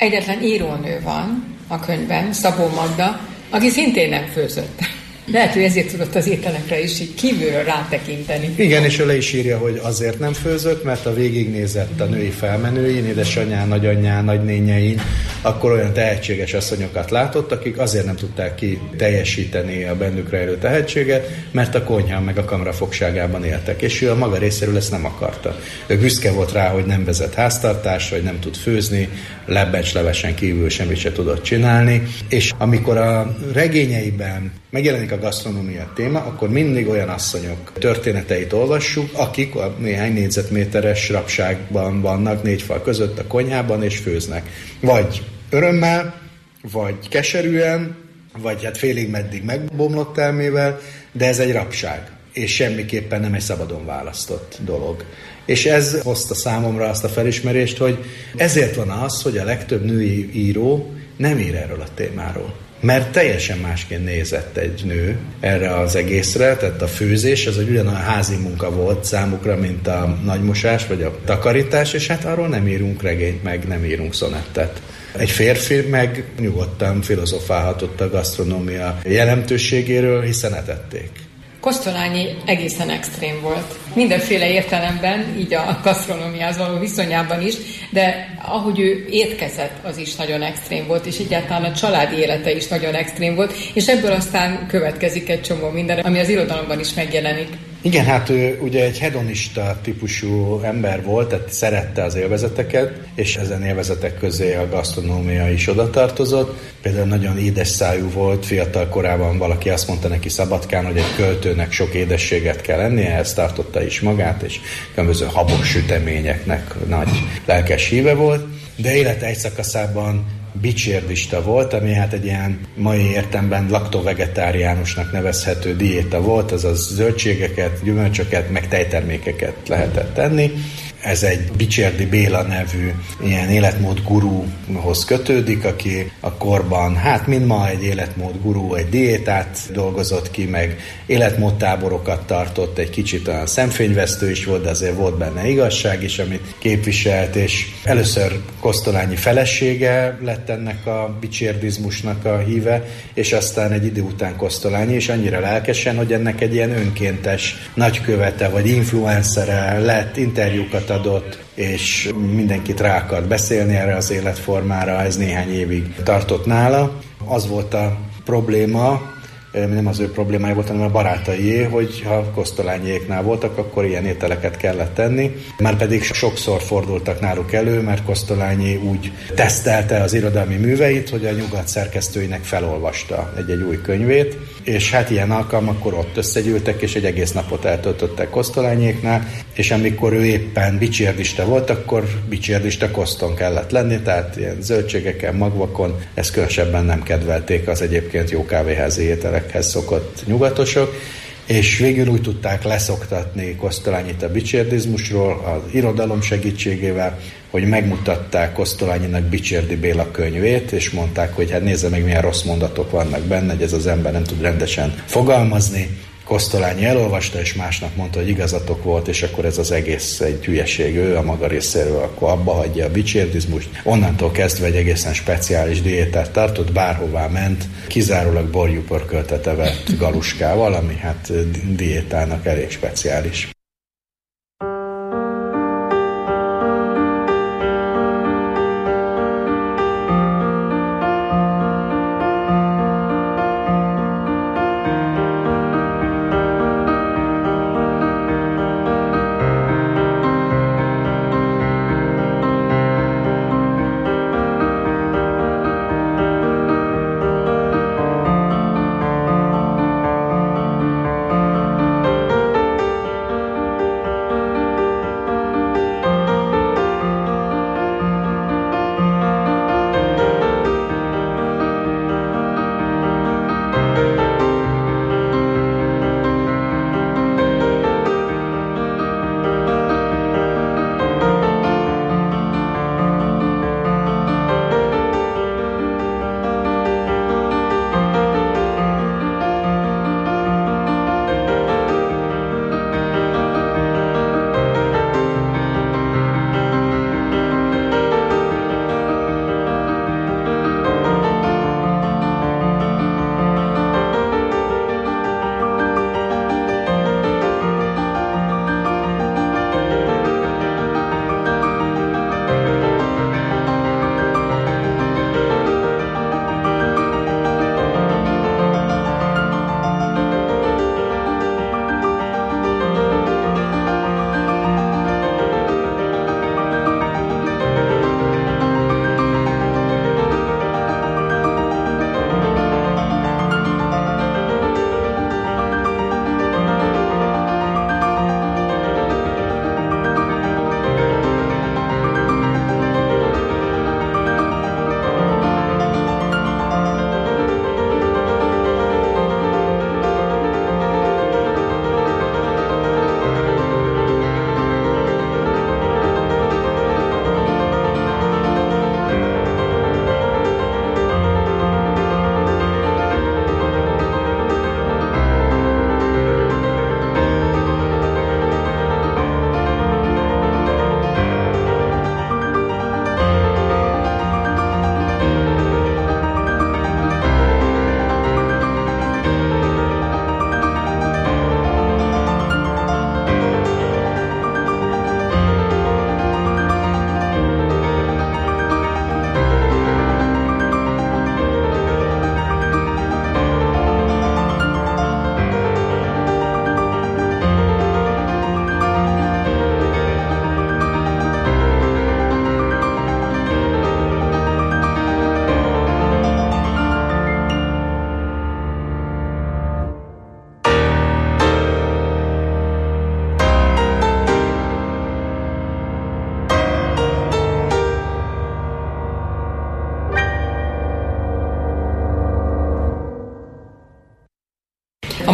Egyetlen írónő van a könyvben, Szabó Magda, aki szintén nem főzött. Lehet, hogy ezért tudott az ételekre is így kívülről rátekinteni. Igen, és ő le is írja, hogy azért nem főzött, mert a végignézett a női felmenőin, édesanyján, nagyanyján, nagynényein, akkor olyan tehetséges asszonyokat látott, akik azért nem tudták ki teljesíteni a bennük rejlő tehetséget, mert a konyhán meg a kamra fogságában éltek, és ő a maga részéről ezt nem akarta. Ő büszke volt rá, hogy nem vezet háztartást, vagy nem tud főzni, lebbencslevesen kívül semmit se tudott csinálni, és amikor a regényeiben megjelenik a gasztronómia téma, akkor mindig olyan asszonyok történeteit olvassuk, akik a néhány négyzetméteres rabságban vannak, négy fal között a konyhában, és főznek. Vagy örömmel, vagy keserűen, vagy hát félig meddig megbomlott elmével, de ez egy rabság, és semmiképpen nem egy szabadon választott dolog. És ez hozta számomra azt a felismerést, hogy ezért van az, hogy a legtöbb női író nem ír erről a témáról. Mert teljesen másként nézett egy nő erre az egészre, tehát a főzés, az egy ugyanolyan házi munka volt számukra, mint a nagymosás vagy a takarítás, és hát arról nem írunk regényt, meg nem írunk szonettet. Egy férfi meg nyugodtan filozofálhatott a gasztronómia jelentőségéről, hiszen etették. Kosztolányi egészen extrém volt. Mindenféle értelemben, így a gasztronómiához való viszonyában is, de ahogy ő étkezett, az is nagyon extrém volt, és egyáltalán a családi élete is nagyon extrém volt, és ebből aztán következik egy csomó minden, ami az irodalomban is megjelenik. Igen, hát ő ugye egy hedonista típusú ember volt, tehát szerette az élvezeteket, és ezen élvezetek közé a gasztronómia is oda tartozott. Például nagyon édes szájú volt, fiatal korában valaki azt mondta neki Szabadkán, hogy egy költőnek sok édességet kell ennie, ehhez tartotta is magát, és különböző habos süteményeknek nagy lelkes híve volt, de élete egy szakaszában bicsérdista volt, ami hát egy ilyen mai értelemben laktovegetáriánusnak nevezhető diéta volt, azaz zöldségeket, gyümölcsöket, meg tejtermékeket lehetett tenni. Ez egy Bicsérdi Béla nevű ilyen életmód gurúhoz kötődik, aki a korban, hát mind ma egy életmód gurú, egy diétát dolgozott ki, meg életmódtáborokat tartott, egy kicsit olyan szemfényvesztő is volt, de azért volt benne igazság is, amit képviselt, és először Kosztolányi felesége lett ennek a bicsérdizmusnak a híve, és aztán egy idő után Kosztolányi, és annyira lelkesen, hogy ennek egy ilyen önkéntes nagykövete, vagy influencere lett, interjúkat adott, és mindenkit rá akart beszélni erre az életformára, ez néhány évig tartott nála. Az volt a probléma, nem az ő problémája volt, hanem a barátaié, hogy ha Kosztolányiéknál voltak, akkor ilyen ételeket kellett tenni. Márpedig sokszor fordultak náluk elő, mert Kosztolányi úgy tesztelte az irodalmi műveit, hogy a nyugat szerkesztőinek felolvasta egy-egy új könyvét, és hát ilyen alkalmakkor ott összegyűltek, és egy egész napot eltöltöttek Kosztolányiéknál, és amikor ő éppen bicsérdista volt, akkor bicsérdista koszton kellett lenni, tehát ilyen zöldségeken, magvakon, ezt különösebben nem kedvelték az egyébként jó kávéházi ételekhez szokott nyugatosok, és végül úgy tudták leszoktatni Kosztolányit a bicsérdizmusról az irodalom segítségével, hogy megmutatták Kosztolányinak Bicsérdi Béla könyvét, és mondták, hogy hát nézze meg, milyen rossz mondatok vannak benne, hogy ez az ember nem tud rendesen fogalmazni. Kosztolányi elolvasta, és másnap mondta, hogy igazatok volt, és akkor ez az egész egy hülyeség. Ő a maga részéről akkor abba hagyja a bicsérdizmust. Onnantól kezdve egy egészen speciális diétát tartott, bárhová ment, kizárólag borjúpörköltet evett galuskával, ami hát diétának elég speciális.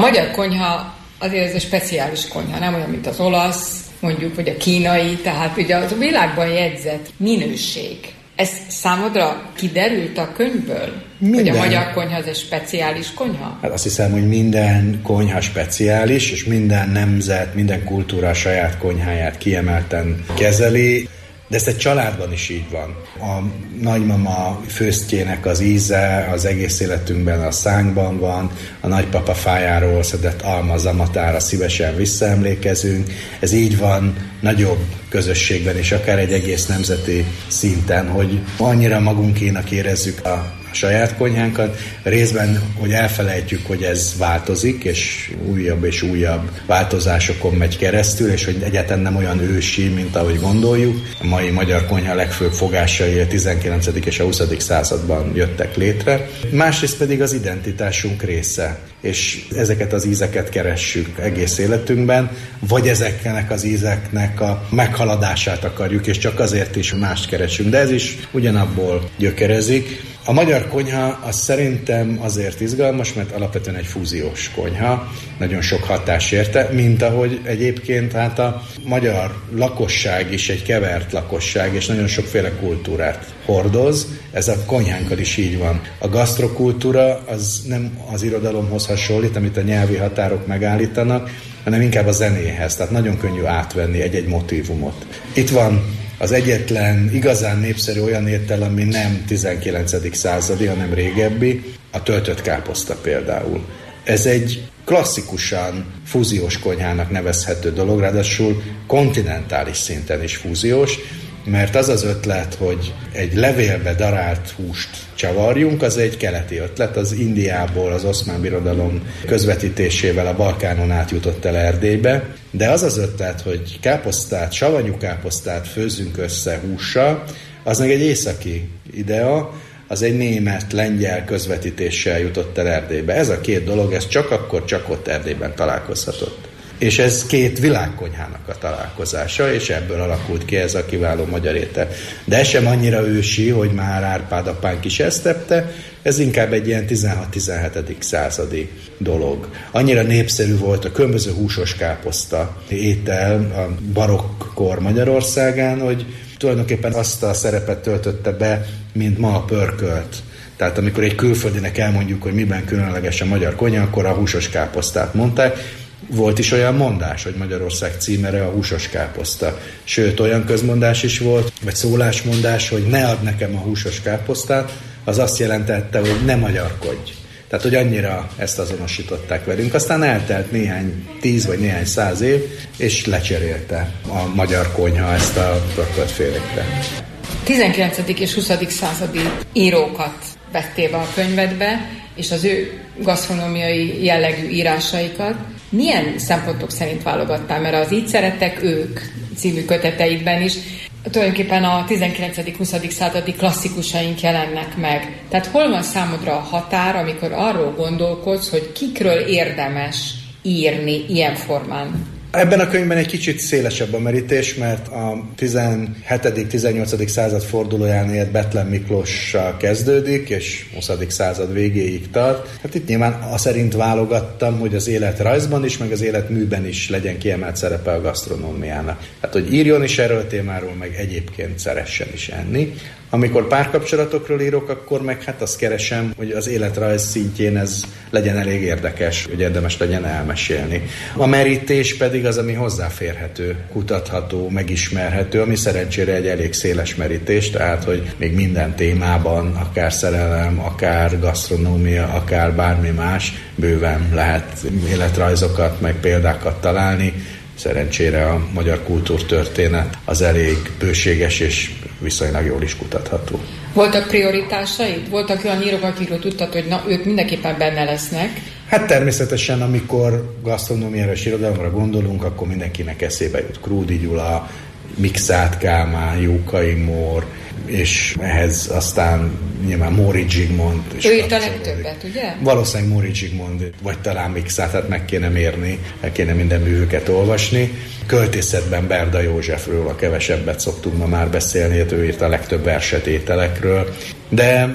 magyar konyha azért ez egy speciális konyha, nem olyan, mint az olasz, mondjuk, vagy a kínai, tehát ugye a világban jegyzett minőség. Ez számodra kiderült a könyvből? Minden. Hogy a magyar konyha az egy speciális konyha? Hát azt hiszem, hogy minden konyha speciális, és minden nemzet, minden kultúra a saját konyháját kiemelten kezeli. De ez egy családban is így van. A nagymama főztjének az íze az egész életünkben a szánkban van, a nagypapa fájáról szedett alma zamatára szívesen visszaemlékezünk. Ez így van nagyobb közösségben is, akár egy egész nemzeti szinten, hogy annyira magunkénak érezzük a a saját konyhánkat, részben, hogy elfelejtjük, hogy ez változik, és újabb és újabb változásokon megy keresztül, és hogy egyáltalán nem olyan ősi, mint ahogy gondoljuk. A mai magyar konyha legfőbb fogásai a tizenkilencedik és a huszadik században jöttek létre. Másrészt pedig az identitásunk része, és ezeket az ízeket keressük egész életünkben, vagy ezeknek az ízeknek a meghaladását akarjuk, és csak azért is mást keresünk, de ez is ugyanabból gyökerezik. A magyar konyha az szerintem azért izgalmas, mert alapvetően egy fúziós konyha, nagyon sok hatás érte, mint ahogy egyébként hát a magyar lakosság is egy kevert lakosság, és nagyon sokféle kultúrát hordoz, ez a konyhánkkal is így van. A gasztrokultúra az nem az irodalomhoz hasonlít, amit a nyelvi határok megállítanak, hanem inkább a zenéhez, tehát nagyon könnyű átvenni egy-egy motívumot. Itt van az egyetlen igazán népszerű olyan étel, ami nem tizenkilencedik századi, hanem régebbi, a töltött káposzta például. Ez egy klasszikusan fúziós konyhának nevezhető dolog, ráadásul kontinentális szinten is fúziós, mert az az ötlet, hogy egy levélbe darált húst csavarjunk, az egy keleti ötlet, az Indiából, az Oszmán Birodalom közvetítésével a Balkánon átjutott el Erdélybe, de az az ötlet, hogy káposztát, savanyú káposztát főzzünk össze hússal, az meg egy északi idea, az egy német-lengyel közvetítéssel jutott el Erdélybe. Ez a két dolog, ez csak akkor, csak ott Erdélyben találkozhatott. És ez két világkonyhának a találkozása, és ebből alakult ki ez a kiváló magyar étel. De ez sem annyira ősi, hogy már Árpád apánk is ezt tette, ez inkább egy ilyen tizenhat-tizenhetedik századi dolog. Annyira népszerű volt a különböző húsos káposzta étel a barokkor Magyarországán, hogy tulajdonképpen azt a szerepet töltötte be, mint ma a pörkölt. Tehát amikor egy külföldinek elmondjuk, hogy miben különleges a magyar konyha, akkor a húsos káposztát mondták. Volt is olyan mondás, hogy Magyarország címere a húsos káposzta. Sőt, olyan közmondás is volt, vagy szólásmondás, hogy ne add nekem a húsos káposztát, az azt jelentette, hogy ne magyarkodj. Tehát, hogy annyira ezt azonosították velünk. Aztán eltelt néhány tíz vagy néhány száz év, és lecserélte a magyar konyha ezt a pörköltfélékre. tizenkilencedik és huszadik századi írókat vettél be a könyvedbe, és az ő gasztronómiai jellegű írásaikat. Milyen szempontok szerint válogattál? Mert az Így szerettek ők című köteteidben is tulajdonképpen a tizenkilencedik-huszadik századi klasszikusaink jelennek meg. Tehát hol van számodra a határ, amikor arról gondolkodsz, hogy kikről érdemes írni ilyen formán? Ebben a könyvben egy kicsit szélesebb a merítés, mert a tizenhetedik-tizennyolcadik század fordulóján élt Bethlen Miklóssal kezdődik, és huszadik század végéig tart. Hát itt nyilván azt szerint válogattam, hogy az életrajzban is, meg az életműben is legyen kiemelt szerepe a gasztronómiának. Hát, hogy írjon is erről a témáról, meg egyébként szeressen is enni. Amikor párkapcsolatokról írok, akkor meg hát azt keresem, hogy az életrajz szintjén ez legyen elég érdekes, hogy érdemes legyen elmesélni. A merítés pedig az, ami hozzáférhető, kutatható, megismerhető, ami szerencsére egy elég széles merítés, tehát hogy még minden témában, akár szerelem, akár gasztronómia, akár bármi más, bőven lehet életrajzokat, meg példákat találni. Szerencsére a magyar kultúrtörténet az elég bőséges és viszonylag jól is kutatható. Voltak prioritásaid? Voltak olyan írók, akikről tudtad, hogy na, ők mindenképpen benne lesznek? Hát természetesen, amikor gasztronómiára és irodalomra gondolunk, akkor mindenkinek eszébe jut Krúdy Gyula, Mikszáth Kálmán, Jókai Mór, és ehhez aztán nyilván Móricz Zsigmond. Ő írt a legtöbbet, ugye? Valószínűleg Móricz Zsigmond, vagy talán Mikszáth, hát meg kéne mérni, meg kéne minden művüket olvasni. Költészetben Berda Józsefről a kevesebbet szoktunk ma már beszélni, ő írt a legtöbb verset ételekről. De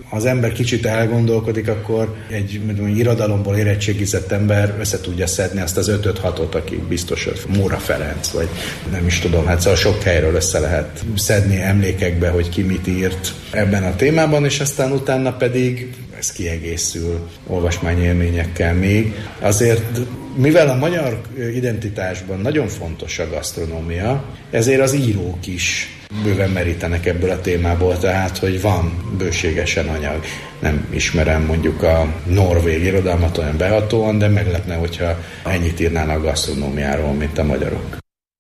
az ember kicsit elgondolkodik, akkor egy mondjuk, irodalomból érettségizett ember össze tudja szedni azt az ötöt-hatot, aki biztos, hogy Móra Ferenc, vagy nem is tudom, hát szóval sok helyről össze lehet szedni emlékekbe, hogy ki mit írt ebben a témában, és aztán utána pedig ez kiegészül olvasmányélményekkel még. Azért, mivel a magyar identitásban nagyon fontos a gasztronómia, ezért az írók is bőven merítenek ebből a témából, tehát, hogy van bőségesen anyag. Nem ismerem mondjuk a norvég irodalmat olyan behatóan, de meglepne, hogyha ennyit írnának a gasztronómiáról, mint a magyarok.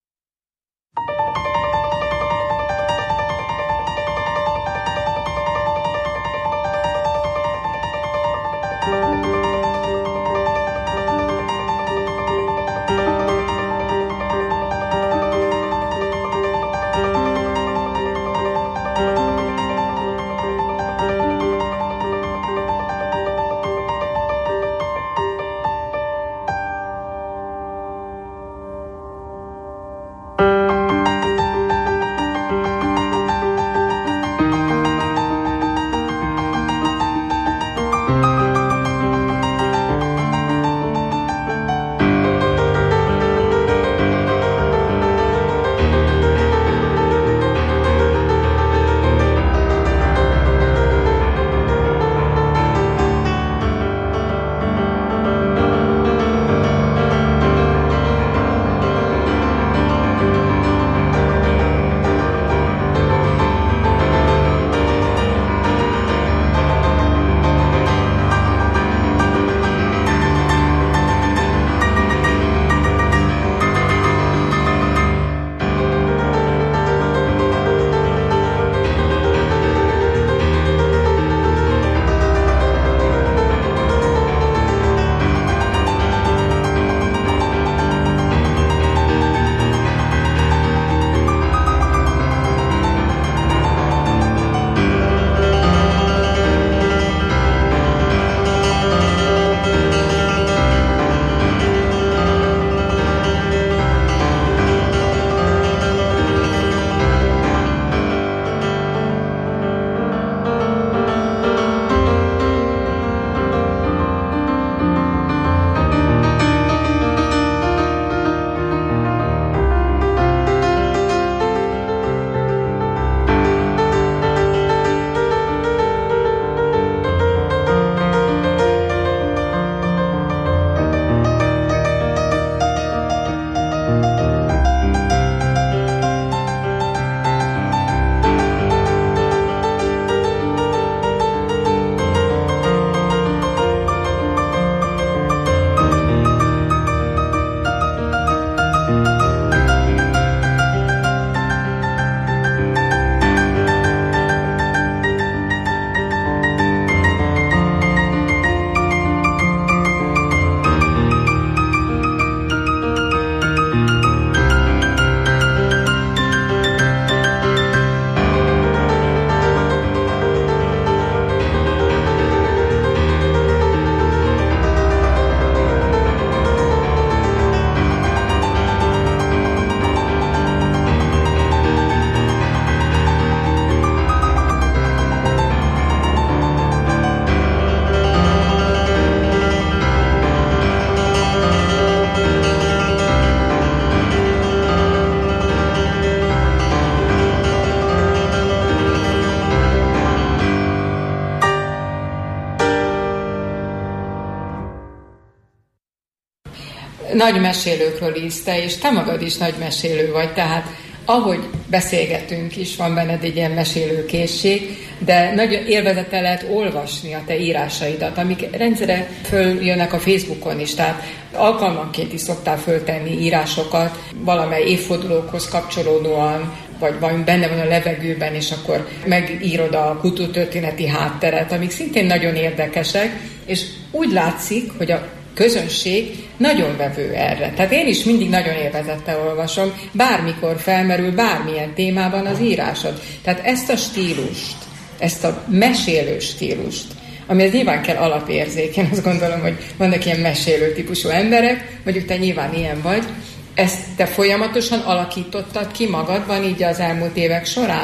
nagy mesélőkről írsz te, és te magad is nagy mesélő vagy, tehát ahogy beszélgetünk is, van benned egy ilyen mesélőkészség, de nagy élvezete lehet olvasni a te írásaidat, amik rendszere följönnek a Facebookon is, tehát alkalmanként is szoktál föltenni írásokat, valamely évfordulókhoz kapcsolódóan, vagy valami benne van a levegőben, és akkor megírod a kultúrtörténeti hátteret, amik szintén nagyon érdekesek, és úgy látszik, hogy a közönség nagyon vevő erre. Tehát én is mindig nagyon élvezettel olvasom, bármikor felmerül bármilyen témában az írásod. Tehát ezt a stílust, ezt a mesélő stílust, amihez nyilván kell alapérzék, én azt gondolom, hogy vannak ilyen mesélő típusú emberek, mondjuk te nyilván ilyen vagy, ezt te folyamatosan alakítottad ki magadban így az elmúlt évek során?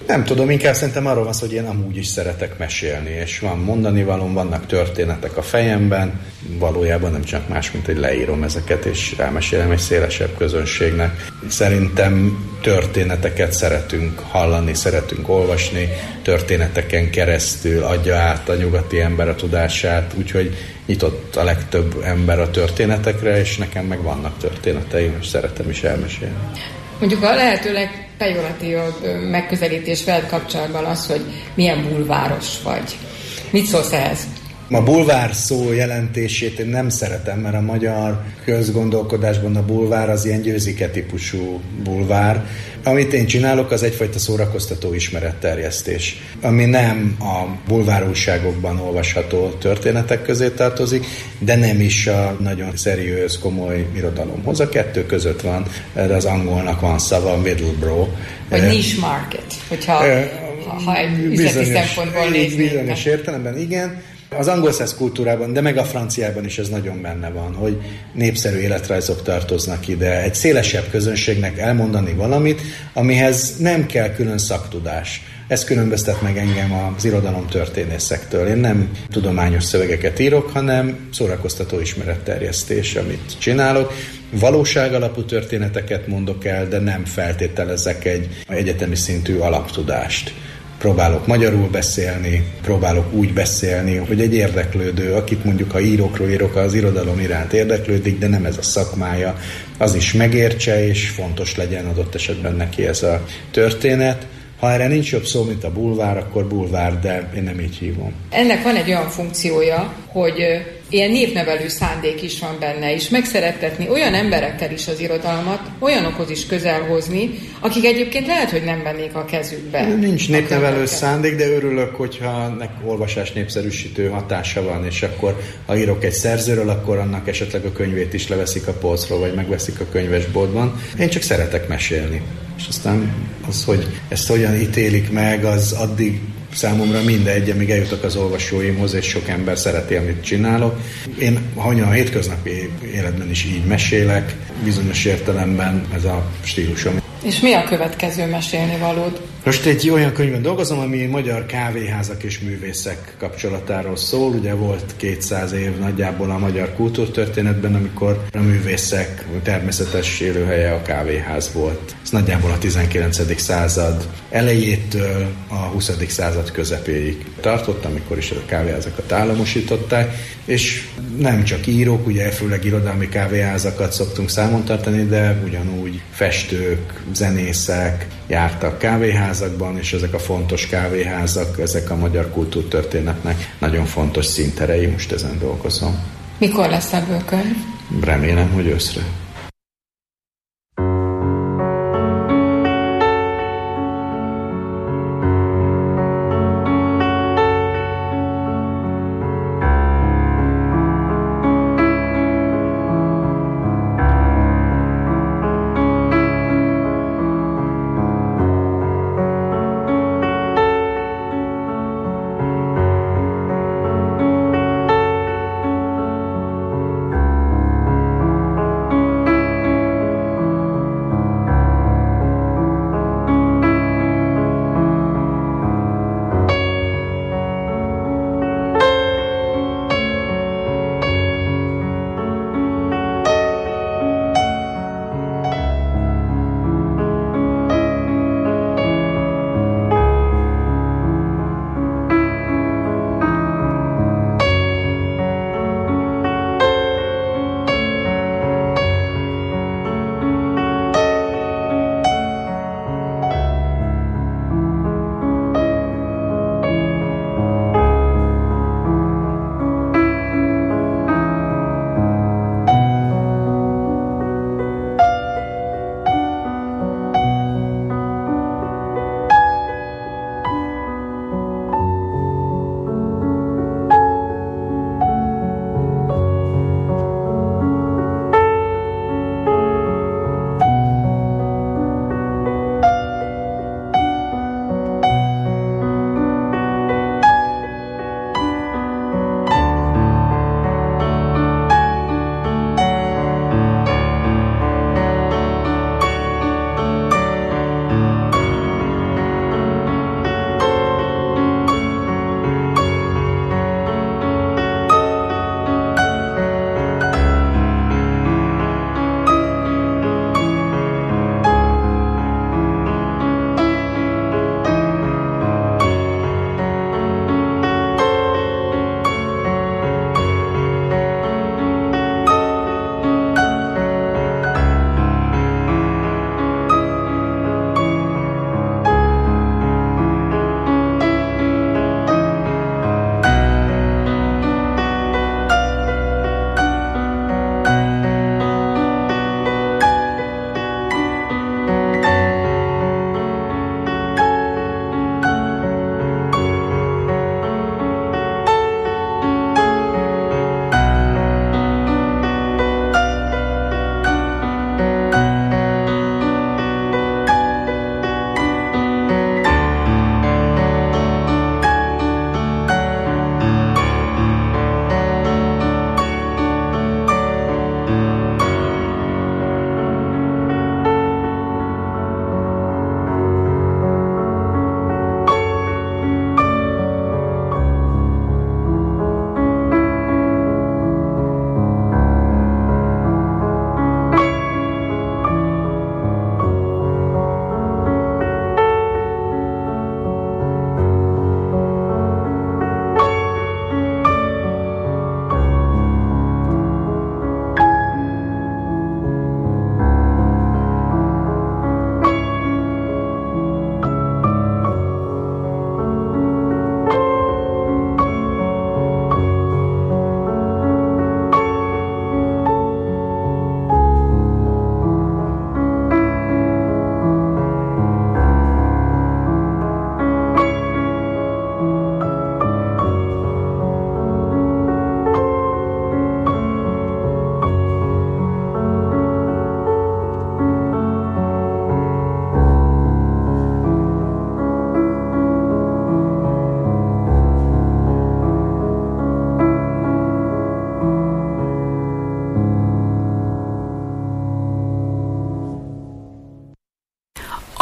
Nem tudom, inkább szerintem arról van szó, hogy én amúgy is szeretek mesélni, és van mondani valóm, vannak történetek a fejemben, valójában nem csak más, mint hogy leírom ezeket, és rámesélem egy szélesebb közönségnek. Szerintem történeteket szeretünk hallani, szeretünk olvasni, történeteken keresztül adja át a nyugati ember a tudását, úgyhogy nyitott a legtöbb ember a történetekre, és nekem meg vannak történeteim, és szeretem is elmesélni. Mondjuk a lehetőleg pejoratívabb megközelítés veled kapcsolatban az, hogy milyen bulváros vagy. Mit szólsz ehhez? A bulvár szó jelentését én nem szeretem, mert a magyar közgondolkodásban a bulvár az ilyen győzike típusú bulvár. Amit én csinálok, az egyfajta szórakoztató ismeretterjesztés, ami nem a bulvárújságokban olvasható történetek közé tartozik, de nem is a nagyon szeriős, komoly irodalomhoz. A kettő között van, de az angolnak van szava, middlebrow. Vagy niche market, hogyha e, ha egy üzleti szempontból néznék. Bizonyos értelemben igen. Az angol száz kultúrában, de meg a franciában is ez nagyon benne van, hogy népszerű életrajzok tartoznak ide. Egy szélesebb közönségnek elmondani valamit, amihez nem kell külön szaktudás. Ez különböztet meg engem az irodalomtörténészektől. Én nem tudományos szövegeket írok, hanem szórakoztató ismeretterjesztés, amit csinálok. Valóság alapú történeteket mondok el, de nem feltételezek egy egyetemi szintű alaptudást. Próbálok magyarul beszélni, próbálok úgy beszélni, hogy egy érdeklődő, akit mondjuk ha írókról írok, az irodalom iránt érdeklődik, de nem ez a szakmája, az is megértse, és fontos legyen adott esetben neki ez a történet. Ha erre nincs jobb szó, mint a bulvár, akkor bulvár, de én nem így hívom. Ennek van egy olyan funkciója, hogy ilyen névnevelő szándék is van benne, és megszerettetni olyan emberekkel is az irodalmat, olyanokhoz is közel hozni, akik egyébként lehet, hogy nem vennék a kezükbe. Nincs névnevelő szándék, de örülök, hogyha nek olvasás népszerűsítő hatása van, és akkor ha írok egy szerzőről, akkor annak esetleg a könyvét is leveszik a polcról, vagy megveszik a könyvesboltban. Én csak szeretek mesélni. És aztán az, hogy ezt hogyan ítélik meg, az addig számomra mindegy, amíg eljutok az olvasóimhoz, és sok ember szereti, amit csinálok. Én a hétköznapi életben is így mesélek, bizonyos értelemben ez a stílusom. És mi a következő mesélnivalód? Most egy olyan könyvben dolgozom, ami magyar kávéházak és művészek kapcsolatáról szól. Ugye volt kétszáz év nagyjából a magyar kultúrtörténetben, amikor a művészek természetes élőhelye a kávéház volt. Ez nagyjából a tizenkilencedik század elejétől a huszadik század közepéig tartott, amikor is a kávéházakat államosították, és nem csak írók, ugye főleg irodalmi kávéházakat szoktunk számon tartani, de ugyanúgy festők, zenészek jártak kávéházakban, és ezek a fontos kávéházak, ezek a magyar kultúrtörténetnek nagyon fontos színterei, most ezen dolgozom. Mikor lesz ebből könyv? Remélem, hogy őszre.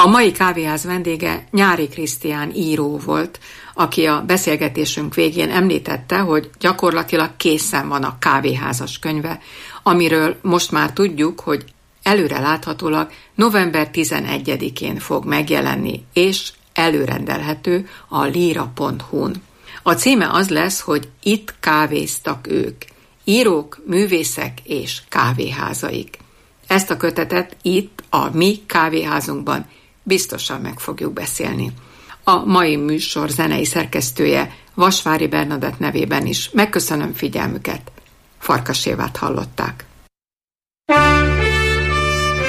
A mai kávéház vendége Nyári Krisztián író volt, aki a beszélgetésünk végén említette, hogy gyakorlatilag készen van a kávéházas könyve, amiről most már tudjuk, hogy előre láthatólag november tizenegyedikén fog megjelenni, és előrendelhető a lira pont hu-n. A címe az lesz, hogy Itt kávéztak ők, írók, művészek és kávéházaik. Ezt a kötetet itt, a mi kávéházunkban biztosan meg fogjuk beszélni. A mai műsor zenei szerkesztője Vasvári Bernadett nevében is megköszönöm figyelmüket. Farkas Évát hallották.